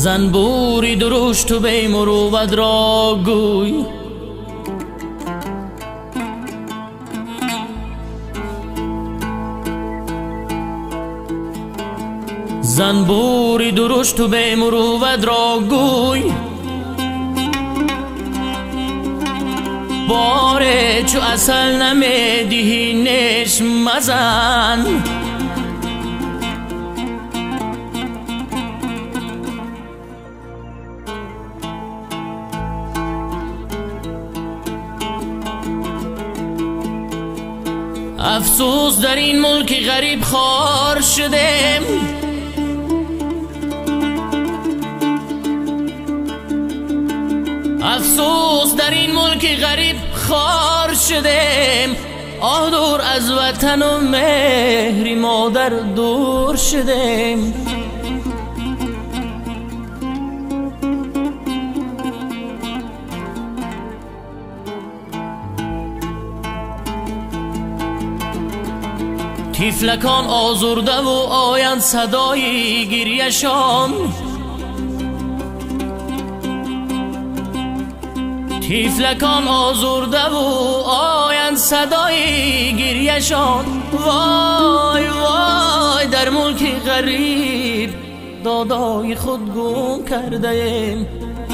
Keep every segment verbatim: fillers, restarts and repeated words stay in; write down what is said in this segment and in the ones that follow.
زنبوری درشت و بی مروت را گوی، زنبوری درشت و بی مروت را گوی، باره چو اصل نمیدهی نش مزن. افسوس در این ملک غریب خوار شدم، افسوس در این ملک غریب خوار شدم. آه دور از وطن و مهری مادر دور شدم. طفلکان آزرده و آیند صدای گریه‌شان، طفلکان آزرده و آیند صدای گریه‌شان. وای وای در ملک غریب دادای خود گم کرده‌ام.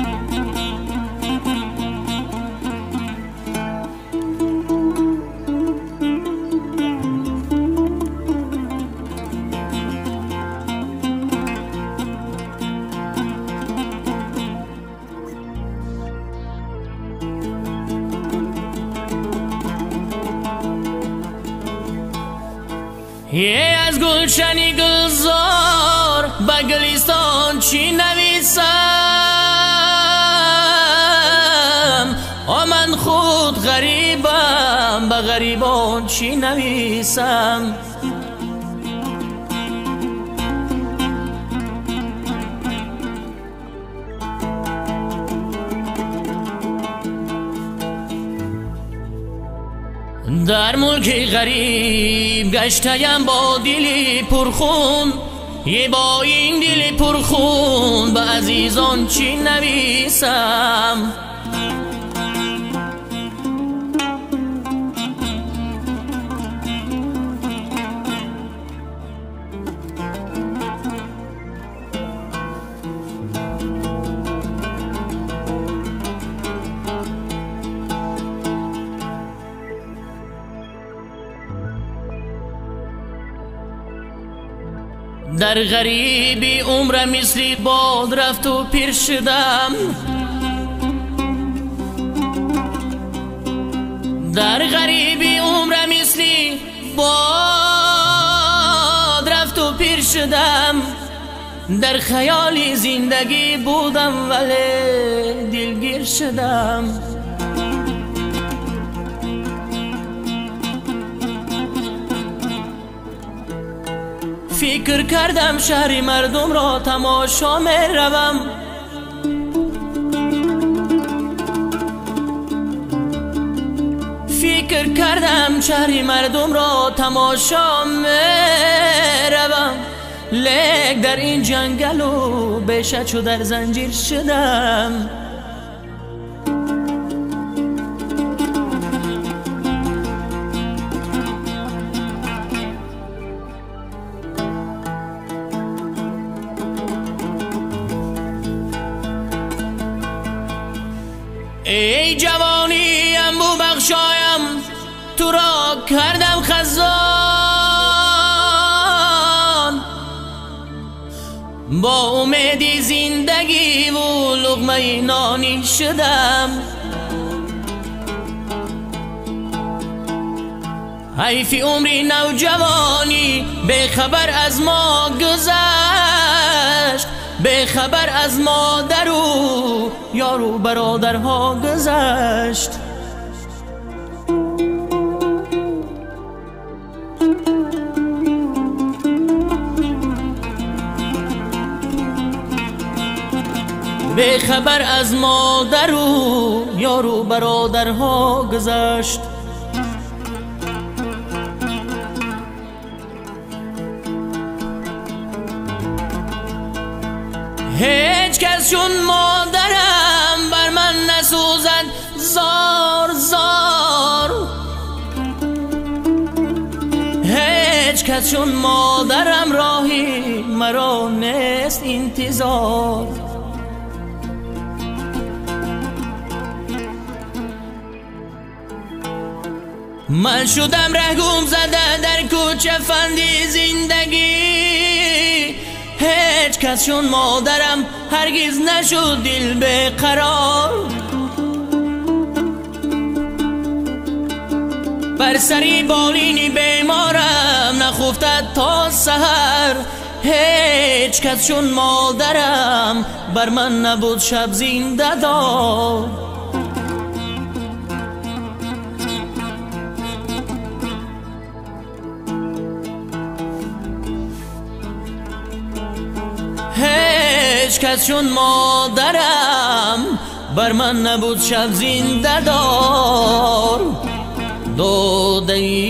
یه از گلشنی گلزار به گلیستان چی نویسم؟ من خود غریبم به غریبان چی نویسم؟ در ملک غریب گشتیم با دلی پرخون، یه با این دل پرخون به عزیزان چی نویسم؟ در غریبی عمر مثلی باد رفت و پیر شدم، در غریبی عمر مثلی باد رفت و پیر شدم. در خیالی زندگی بودم ولی دلگیر شدم. فکر کردم شهر مردم را تماشا می روم، فکر کردم شهر مردم را تماشا می روم. لیک در این جنگل و بیشه چو در زنجیر شدم. ای جوانیم بو بخشایم تو را کردم خزان، با امیدی زندگی و لقمه نانی شدم. حیف عمری نوجوانی به خبر از ما گذشت، به خبر از مادر و یار و برادرها گذشت. به خبر از مادر و یار و برادرها گذشت. Hey هیچ کس چون مادرم بر من نسوزد زار زار. هیچ کس چون مادرم راهی مرا نیست انتظار. من شدم رهگم زده در کوچه فندی زندگی. هیچ کس چون مادرم هرگز نشد دل به قرار. بر سری بالینی بیمارم نخفتد تا سحر. هیچ کس چون مادرم بر من نبود شب زنده دار. هیچ کس چون مادرم بر من نبود شب زنده دار. داده